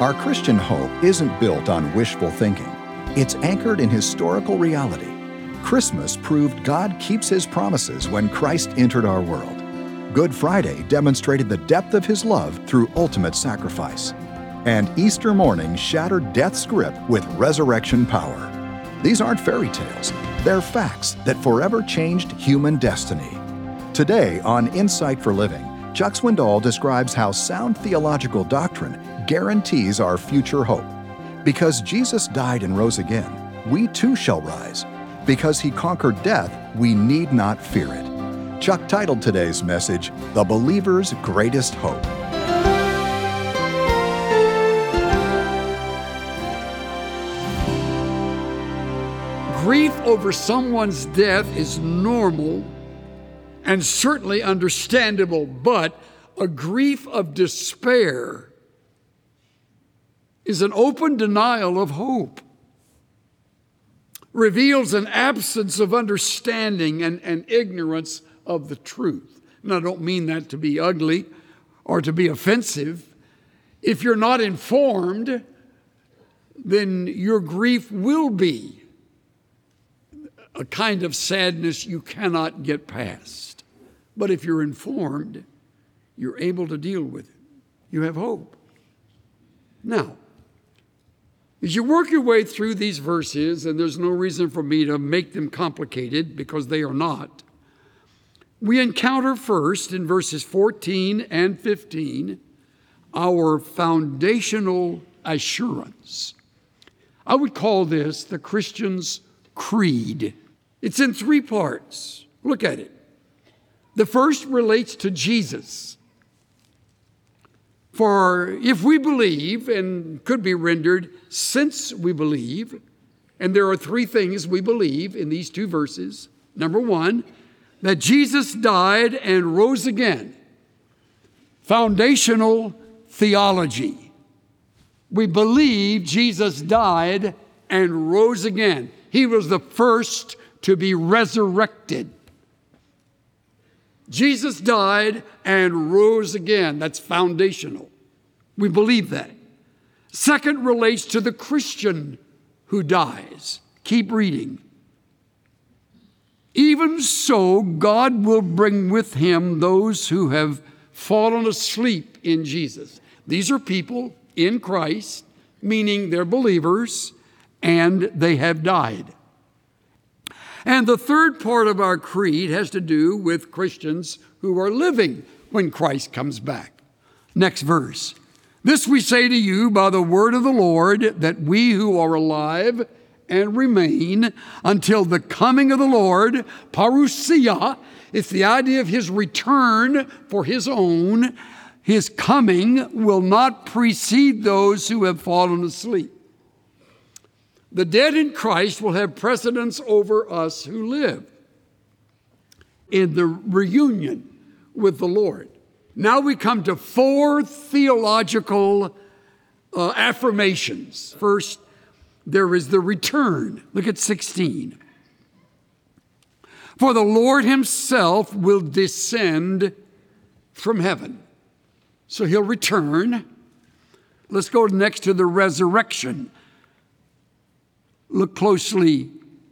Our Christian hope isn't built on wishful thinking. It's anchored in historical reality. Christmas proved God keeps His promises when Christ entered our world. Good Friday demonstrated the depth of His love through ultimate sacrifice. And Easter morning shattered death's grip with resurrection power. These aren't fairy tales. They're facts that forever changed human destiny. Today on Insight for Living, Chuck Swindoll describes how sound theological doctrine guarantees our future hope. Because Jesus died and rose again, we too shall rise. Because He conquered death, we need not fear it. Chuck titled today's message, The Believer's Greatest Hope. Grief over someone's death is normal and certainly understandable, but a grief of despair is an open denial of hope, reveals an absence of understanding and ignorance of the truth. And I don't mean that to be ugly or to be offensive. If you're not informed, then your grief will be a kind of sadness you cannot get past. But if you're informed, you're able to deal with it. You have hope. Now, as you work your way through these verses, and there's no reason for me to make them complicated because they are not, we encounter first in verses 14 and 15 our foundational assurance. I would call this the Christian's creed. It's in three parts. Look at it. The first relates to Jesus. For if we believe, and could be rendered, since we believe, and there are three things we believe in these two verses. Number one, that Jesus died and rose again. Foundational theology. We believe Jesus died and rose again. He was the first to be resurrected. Jesus died and rose again. That's foundational. We believe that. Second relates to the Christian who dies. Keep reading. Even so, God will bring with Him those who have fallen asleep in Jesus. These are people in Christ, meaning they're believers, and they have died. And the third part of our creed has to do with Christians who are living when Christ comes back. Next verse. This we say to you by the word of the Lord, that we who are alive and remain until the coming of the Lord, parousia, it's the idea of His return for His own, His coming will not precede those who have fallen asleep. The dead in Christ will have precedence over us who live in the reunion with the Lord. Now we come to four theological affirmations. First, there is the return. Look at 16. For the Lord Himself will descend from heaven. So He'll return. Let's go next to the resurrection. Look closely.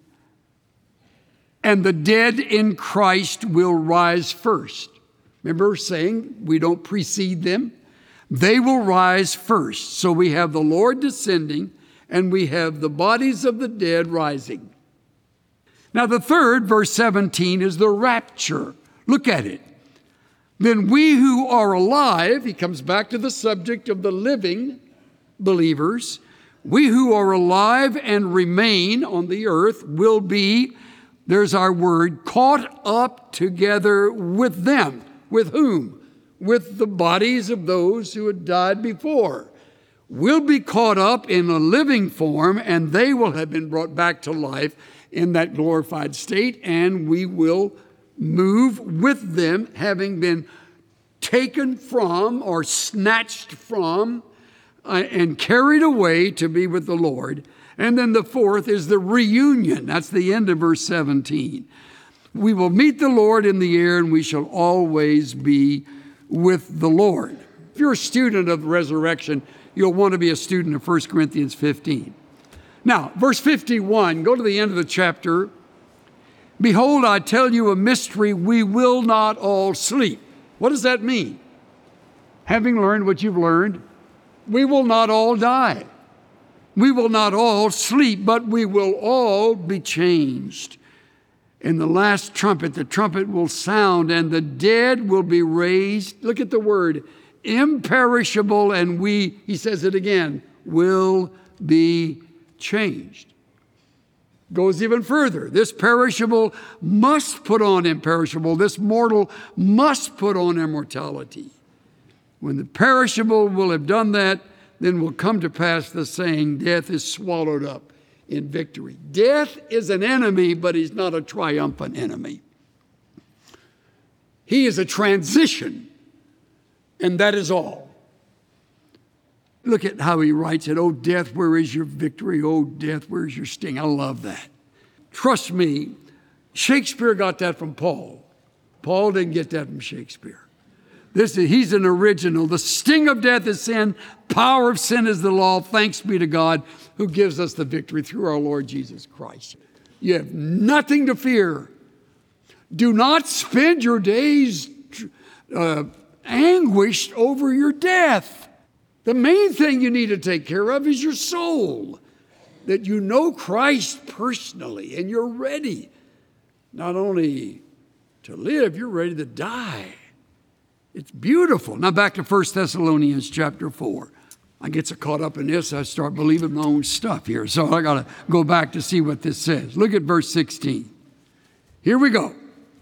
And the dead in Christ will rise first. Remember saying we don't precede them? They will rise first. So we have the Lord descending and we have the bodies of the dead rising. Now the third, verse 17, is the rapture. Look at it. Then we who are alive, he comes back to the subject of the living believers, we who are alive and remain on the earth will be, there's our word, caught up together with them. With whom? With the bodies of those who had died before. We'll be caught up in a living form, and they will have been brought back to life in that glorified state, and we will move with them, having been taken from or snatched from and carried away to be with the Lord. And then the fourth is the reunion. That's the end of verse 17. We will meet the Lord in the air, and we shall always be with the Lord. If you're a student of resurrection, you'll want to be a student of 1 Corinthians 15. Now, verse 51, go to the end of the chapter. Behold, I tell you a mystery, we will not all sleep. What does that mean? Having learned what you've learned, we will not all die. We will not all sleep, but we will all be changed. In the last trumpet, the trumpet will sound, and the dead will be raised. Look at the word, imperishable, and we, he says it again, will be changed. Goes even further. This perishable must put on imperishable. This mortal must put on immortality. When the perishable will have done that, then will come to pass the saying, death is swallowed up in victory. Death is an enemy, but he's not a triumphant enemy. He is a transition, and that is all. Look at how he writes it. Oh, death, where is your victory? Oh, death, where is your sting? I love that. Trust me, Shakespeare got that from Paul. Paul didn't get that from Shakespeare. He's an original. The sting of death is sin. Power of sin is the law. Thanks be to God who gives us the victory through our Lord Jesus Christ. You have nothing to fear. Do not spend your days anguished over your death. The main thing you need to take care of is your soul. That you know Christ personally and you're ready not only to live, you're ready to die. It's beautiful. Now back to 1 Thessalonians chapter 4. I get so caught up in this, I start believing my own stuff here. So I got to go back to see what this says. Look at verse 16. Here we go.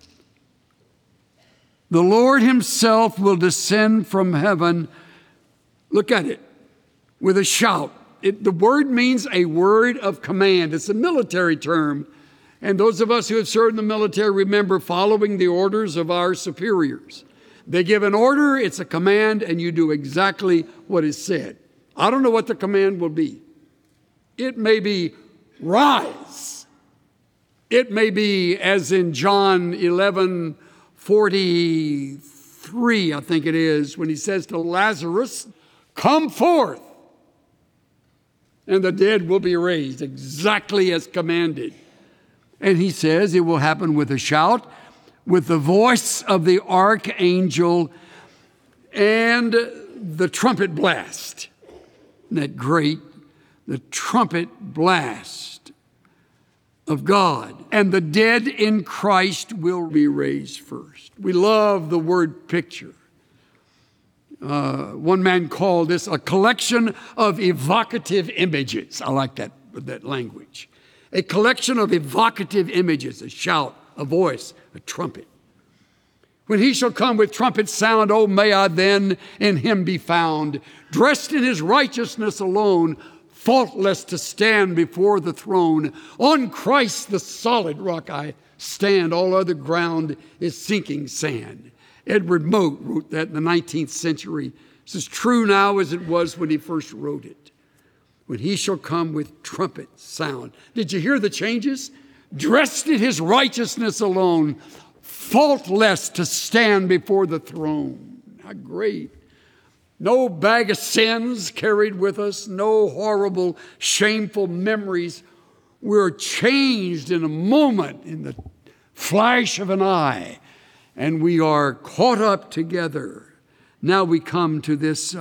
The Lord himself will descend from heaven. Look at it. With a shout. The word means a word of command. It's a military term. And those of us who have served in the military remember following the orders of our superiors. They give an order, it's a command, and you do exactly what is said. I don't know what the command will be. It may be rise. It may be, as in John 11:43, I think it is, when he says to Lazarus, come forth, and the dead will be raised, exactly as commanded. And he says it will happen with a shout, with the voice of the archangel and the trumpet blast. Isn't that great? The trumpet blast of God. And the dead in Christ will be raised first. We love the word picture. One man called this a collection of evocative images. I like that language. A collection of evocative images, a shout, a voice, a trumpet. When he shall come with trumpet sound, oh, may I then in him be found, dressed in his righteousness alone, faultless to stand before the throne. On Christ the solid rock I stand, all other ground is sinking sand. Edward Mote wrote that in the 19th century. It's as true now as it was when he first wrote it. When he shall come with trumpet sound. Did you hear the changes? Dressed in his righteousness alone, faultless to stand before the throne. How great. No bag of sins carried with us, no horrible, shameful memories. We're changed in a moment, in the flash of an eye, and we are caught up together. Now we come to this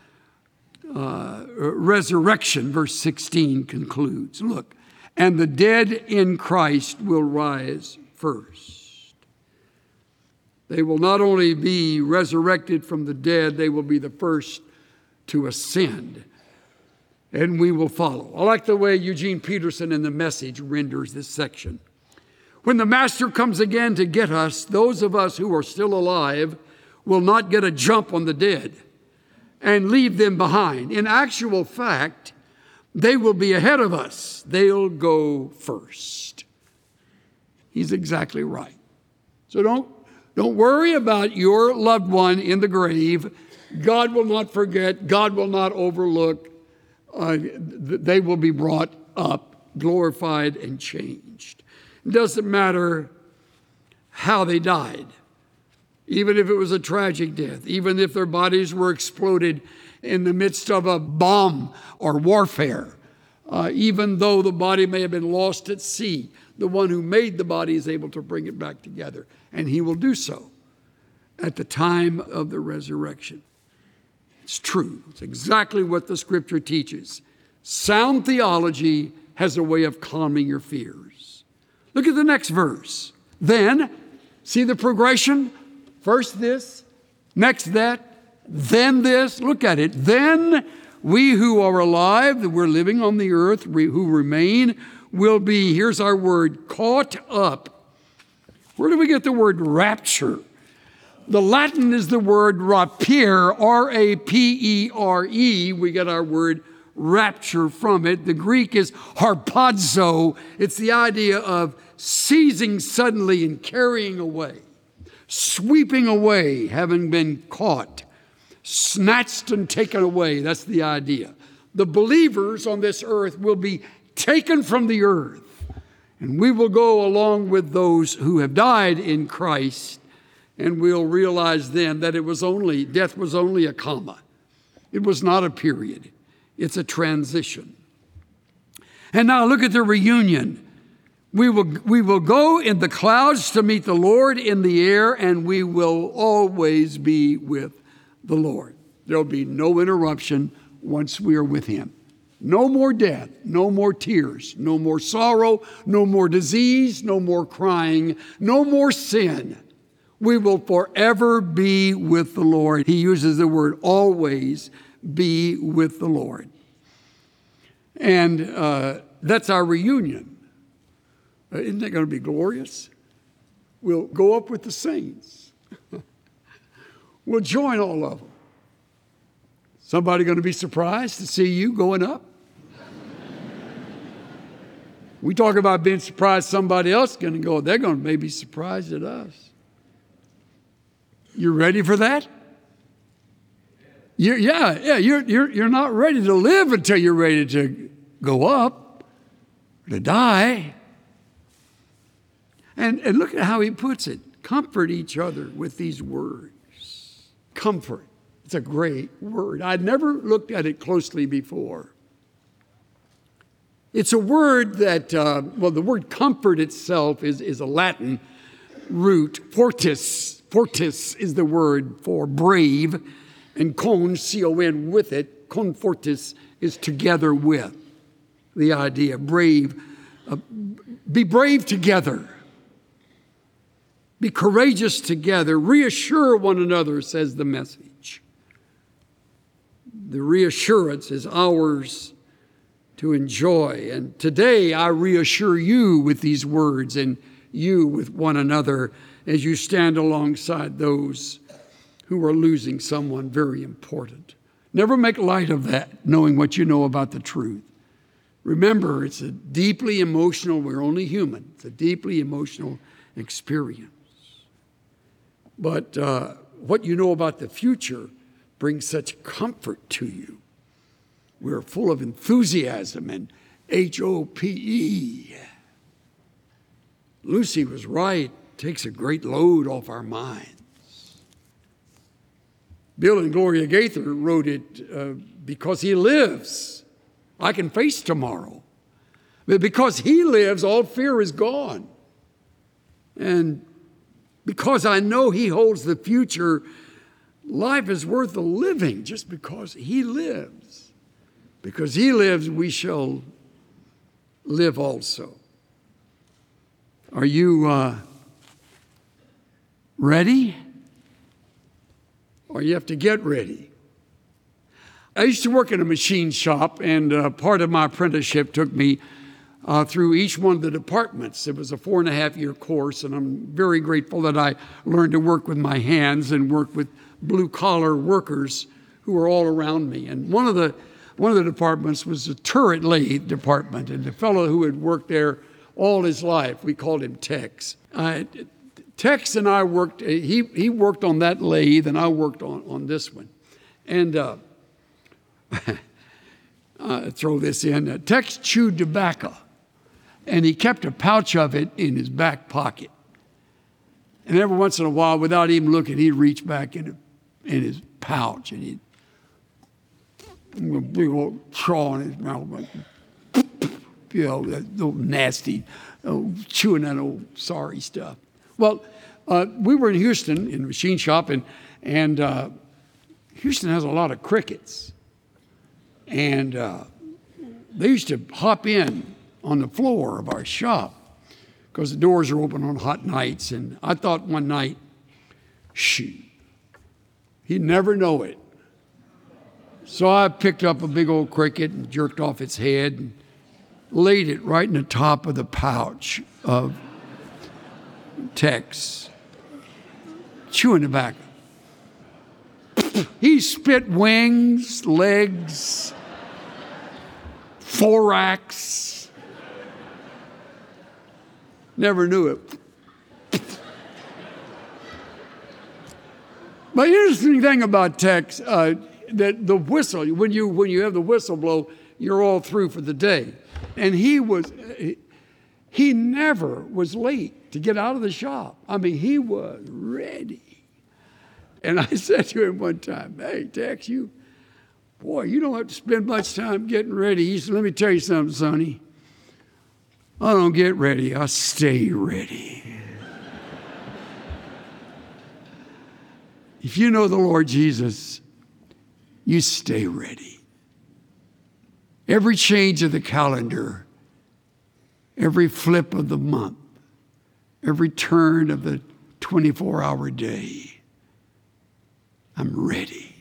resurrection. Verse 16 concludes. Look, and the dead in Christ will rise first. They will not only be resurrected from the dead, they will be the first to ascend. And we will follow. I like the way Eugene Peterson in The Message renders this section. When the Master comes again to get us, those of us who are still alive will not get a jump on the dead and leave them behind. In actual fact, they will be ahead of us. They'll go first. He's exactly right. So don't worry about your loved one in the grave. God will not forget. God will not overlook. They will be brought up, glorified, and changed. It doesn't matter how they died. even if it was a tragic death, even if their bodies were exploded in the midst of a bomb or warfare, even though the body may have been lost at sea, the one who made the body is able to bring it back together, and he will do so at the time of the resurrection. It's true. It's exactly what the Scripture teaches. Sound theology has a way of calming your fears. Look at the next verse. Then, see the progression? First this, next that, then this. Look at it. Then we who are alive, that we're living on the earth, who remain, will be, here's our word, caught up. Where do we get the word rapture? The Latin is the word rapere, R-A-P-E-R-E. We get our word rapture from it. The Greek is harpazo. It's the idea of seizing suddenly and carrying away, sweeping away, having been caught, snatched and taken away. That's the idea. The believers on this earth will be taken from the earth, and we will go along with those who have died in Christ, and we'll realize then that death was only a comma. It was not a period. It's a transition. And now look at the reunion. We will go in the clouds to meet the Lord in the air, and we will always be with the Lord. There'll be no interruption once we are with him. No more death, no more tears, no more sorrow, no more disease, no more crying, no more sin. We will forever be with the Lord. He uses the word always be with the Lord. And that's our reunion. Isn't that going to be glorious? We'll go up with the saints. We'll join all of them. Somebody going to be surprised to see you going up? We talk about being surprised somebody else is going to go. They're going to maybe surprised at us. You ready for that? You're not ready to live until you're ready to go up, to die. And look at how he puts it. Comfort each other with these words. Comfort. It's a great word. I'd never looked at it closely before. It's a word that, the word comfort itself is a Latin root. Fortis. Fortis is the word for brave. And con, C-O-N, with it. Confortis is together with. The idea, brave. Be brave together. Be courageous together. Reassure one another, says the message. The reassurance is ours to enjoy. And today I reassure you with these words and you with one another as you stand alongside those who are losing someone very important. Never make light of that, knowing what you know about the truth. Remember, it's a deeply emotional, we're only human, it's a deeply emotional experience. But what you know about the future brings such comfort to you. We're full of enthusiasm and H-O-P-E. Lucy was right. It takes a great load off our minds. Bill and Gloria Gaither wrote it because he lives. I can face tomorrow. But because he lives, all fear is gone. And because I know he holds the future, life is worth the living just because he lives. Because he lives, we shall live also. Are you ready? Or you have to get ready? I used to work in a machine shop, and part of my apprenticeship took me through each one of the departments. It was a 4.5-year course, and I'm very grateful that I learned to work with my hands and work with blue-collar workers who were all around me. And one of the departments was the turret lathe department, and the fellow who had worked there all his life, we called him Tex. Tex and I worked, he worked on that lathe, and I worked on this one. And throw this in. Tex chewed tobacco, and he kept a pouch of it in his back pocket. And every once in a while, without even looking, he'd reach back in his pouch and he'd a big old straw in his mouth, that little nasty, chewing that old sorry stuff. Well, we were in Houston in a machine shop, and Houston has a lot of crickets. And they used to hop in on the floor of our shop because the doors are open on hot nights. And I thought one night, shoot, he'd never know it. So I picked up a big old cricket and jerked off its head and laid it right in the top of the pouch of Tex, chewing tobacco. He spit wings, legs, thorax. Never knew it. But the interesting thing about Tex, that the whistle, when you have the whistle blow, you're all through for the day. And he never was late to get out of the shop. I mean, he was ready. And I said to him one time, hey, Tex, you don't have to spend much time getting ready. He said, let me tell you something, Sonny. I don't get ready, I stay ready. If you know the Lord Jesus, you stay ready. Every change of the calendar, every flip of the month, every turn of the 24-hour day, I'm ready.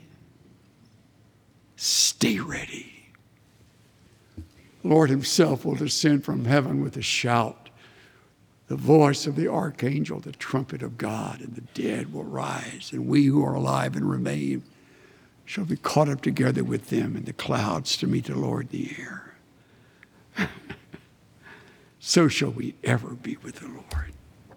Stay ready. The Lord himself will descend from heaven with a shout, the voice of the archangel, the trumpet of God, and the dead will rise, and we who are alive and remain shall be caught up together with them in the clouds to meet the Lord in the air. So shall we ever be with the Lord.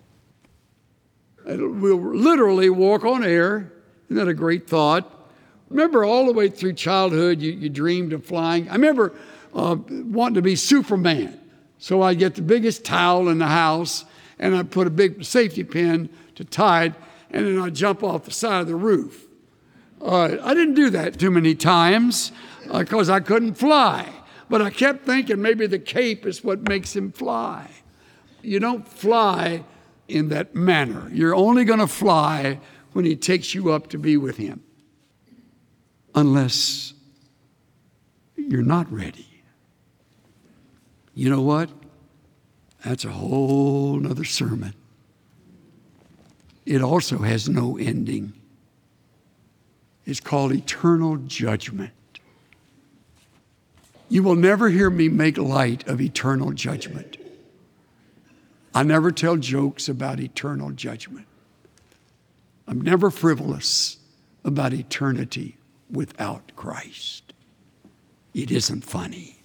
And we'll literally walk on air. Isn't that a great thought? Remember, all the way through childhood, you dreamed of flying. I remember wanting to be Superman. So I'd get the biggest towel in the house, and I'd put a big safety pin to tie it, and then I'd jump off the side of the roof. I didn't do that too many times because I couldn't fly. But I kept thinking maybe the cape is what makes him fly. You don't fly in that manner. You're only going to fly when he takes you up to be with him. Unless you're not ready. You know what? That's a whole nother sermon. It also has no ending. It's called eternal judgment. You will never hear me make light of eternal judgment. I never tell jokes about eternal judgment. I'm never frivolous about eternity without Christ. It isn't funny.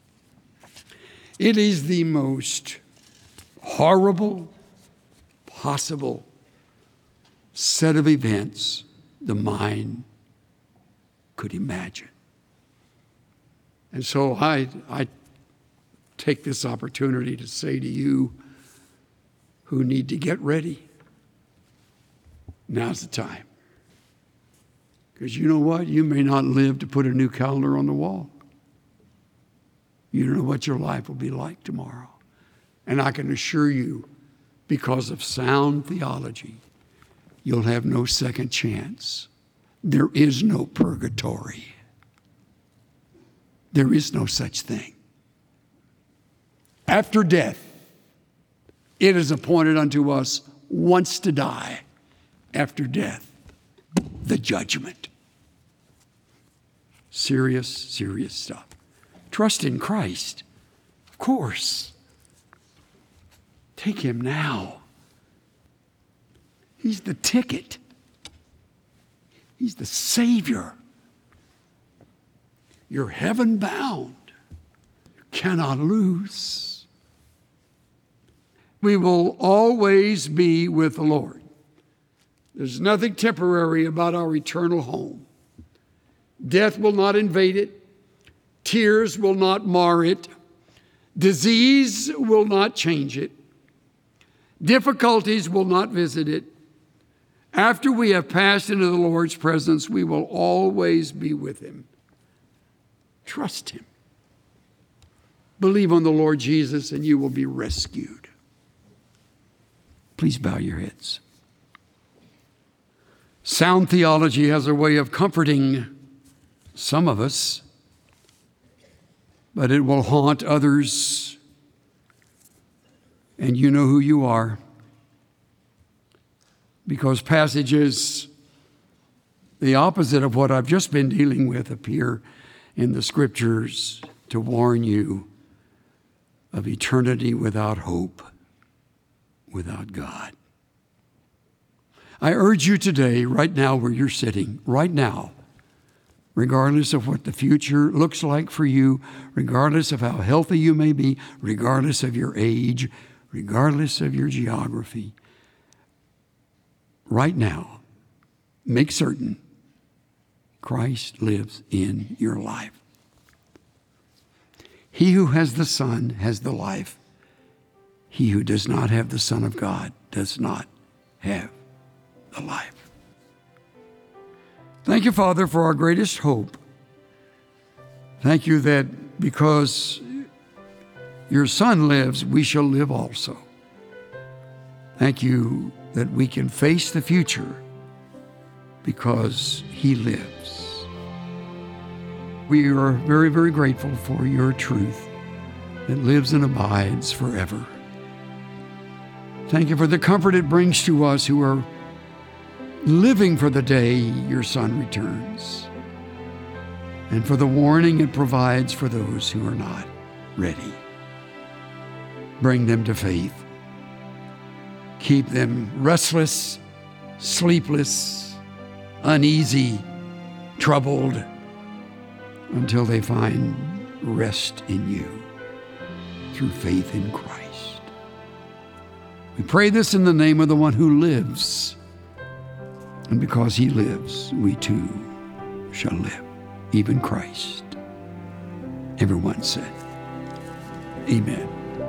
It is the most horrible possible set of events the mind could imagine. And so I take this opportunity to say to you who need to get ready, now's the time. Because you know what? You may not live to put a new calendar on the wall. You don't know what your life will be like tomorrow. And I can assure you, because of sound theology, you'll have no second chance. There is no purgatory. There is no such thing. After death, it is appointed unto us once to die. After death, the judgment. Serious, serious stuff. Trust in Christ, of course. Take him now. He's the ticket. He's the Savior. You're heaven bound. You cannot lose. We will always be with the Lord. There's nothing temporary about our eternal home. Death will not invade it. Tears will not mar it. Disease will not change it. Difficulties will not visit it. After we have passed into the Lord's presence, we will always be with him. Trust him. Believe on the Lord Jesus and you will be rescued. Please bow your heads. Sound theology has a way of comforting some of us, but it will haunt others, and you know who you are, because passages the opposite of what I've just been dealing with appear in the Scriptures to warn you of eternity without hope, without God. I urge you today, right now where you're sitting, right now, regardless of what the future looks like for you, regardless of how healthy you may be, regardless of your age, regardless of your geography, right now, make certain Christ lives in your life. He who has the Son has the life. He who does not have the Son of God does not have the life. Thank you, Father, for our greatest hope. Thank you that because your Son lives, we shall live also. Thank you that we can face the future because he lives. We are very, very grateful for your truth that lives and abides forever. Thank you for the comfort it brings to us who are living for the day your Son returns, and for the warning it provides for those who are not ready. Bring them to faith. Keep them restless, sleepless, uneasy, troubled, until they find rest in you through faith in Christ. We pray this in the name of the one who lives. And because he lives, we too shall live, even Christ. Everyone said, amen.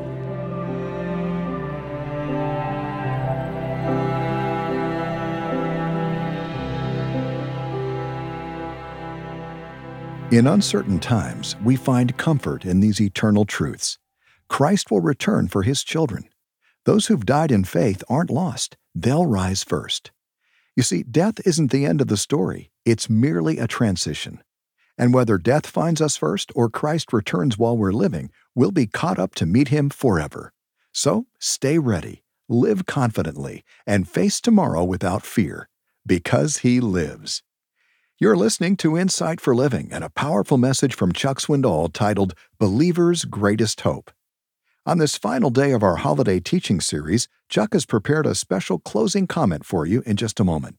In uncertain times, we find comfort in these eternal truths. Christ will return for his children. Those who've died in faith aren't lost. They'll rise first. You see, death isn't the end of the story. It's merely a transition. And whether death finds us first or Christ returns while we're living, we'll be caught up to meet him forever. So stay ready, live confidently, and face tomorrow without fear, because he lives. You're listening to Insight for Living and a powerful message from Chuck Swindoll titled Believer's Greatest Hope. On this final day of our holiday teaching series, Chuck has prepared a special closing comment for you in just a moment.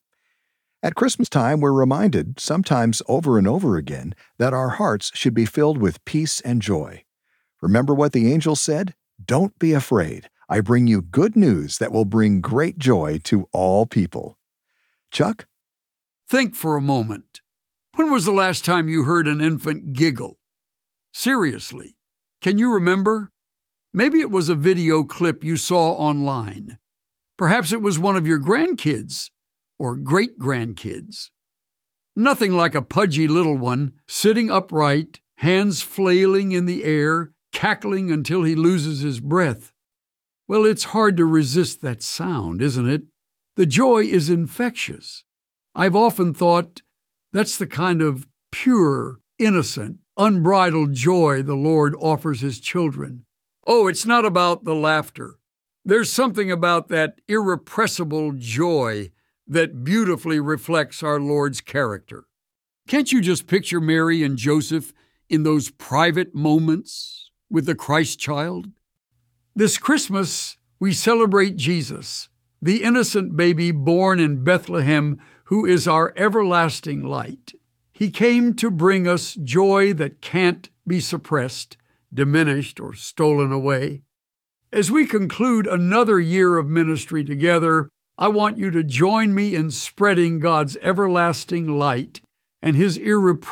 At Christmas time, we're reminded, sometimes over and over again, that our hearts should be filled with peace and joy. Remember what the angel said? Don't be afraid. I bring you good news that will bring great joy to all people. Chuck? Think for a moment. When was the last time you heard an infant giggle? Seriously, can you remember? Maybe it was a video clip you saw online. Perhaps it was one of your grandkids or great-grandkids. Nothing like a pudgy little one sitting upright, hands flailing in the air, cackling until he loses his breath. Well, it's hard to resist that sound, isn't it? The joy is infectious. I've often thought that's the kind of pure, innocent, unbridled joy the Lord offers his children. Oh, it's not about the laughter. There's something about that irrepressible joy that beautifully reflects our Lord's character. Can't you just picture Mary and Joseph in those private moments with the Christ child? This Christmas, we celebrate Jesus, the innocent baby born in Bethlehem, who is our everlasting light. He came to bring us joy that can't be suppressed, diminished, or stolen away. As we conclude another year of ministry together, I want you to join me in spreading God's everlasting light and his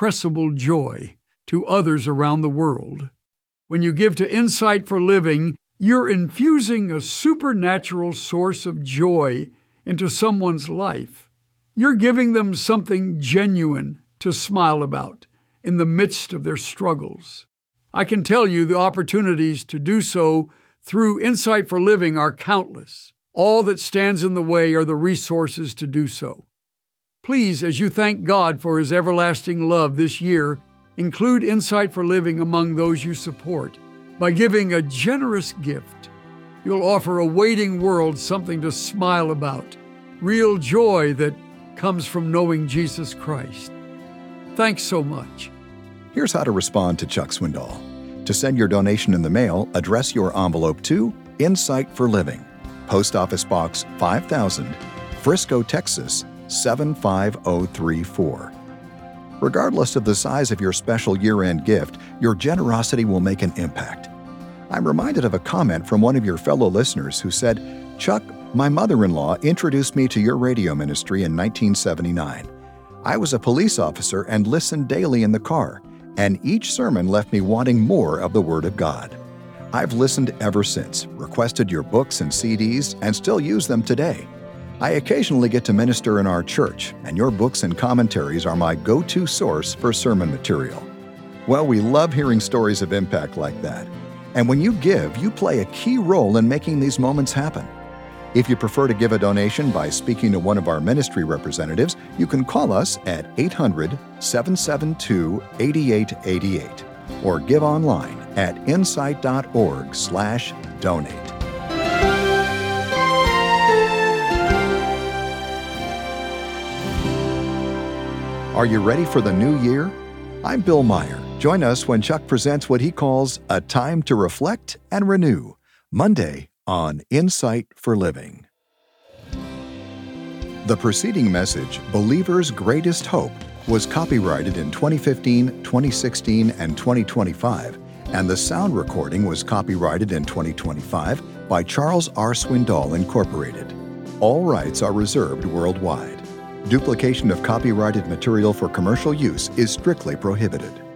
irrepressible joy to others around the world. When you give to Insight for Living, You're infusing a supernatural source of joy into someone's life. You're giving them something genuine to smile about in the midst of their struggles. I can tell you the opportunities to do so through Insight for Living are countless. All that stands in the way are the resources to do so. Please, as you thank God for His everlasting love this year, include Insight for Living among those you support by giving a generous gift. You'll offer a waiting world something to smile about, real joy that comes from knowing Jesus Christ. Thanks so much. Here's how to respond to Chuck Swindoll. To send your donation in the mail, address your envelope to Insight for Living, Post Office Box 5000, Frisco, Texas 75034. Regardless of the size of your special year-end gift, your generosity will make an impact. I'm reminded of a comment from one of your fellow listeners who said, "Chuck, my mother-in-law introduced me to your radio ministry in 1979. I was a police officer and listened daily in the car, and each sermon left me wanting more of the Word of God. I've listened ever since, requested your books and CDs, and still use them today. I occasionally get to minister in our church, and your books and commentaries are my go-to source for sermon material." Well, we love hearing stories of impact like that. And when you give, you play a key role in making these moments happen. If you prefer to give a donation by speaking to one of our ministry representatives, you can call us at 800-772-8888 or give online at insight.org/donate. Are you ready for the new year? I'm Bill Meyer. Join us when Chuck presents what he calls A Time to Reflect and Renew, Monday on Insight for Living. The preceding message, Believer's Greatest Hope, was copyrighted in 2015, 2016, and 2025, and the sound recording was copyrighted in 2025 by Charles R. Swindoll, Incorporated. All rights are reserved worldwide. Duplication of copyrighted material for commercial use is strictly prohibited.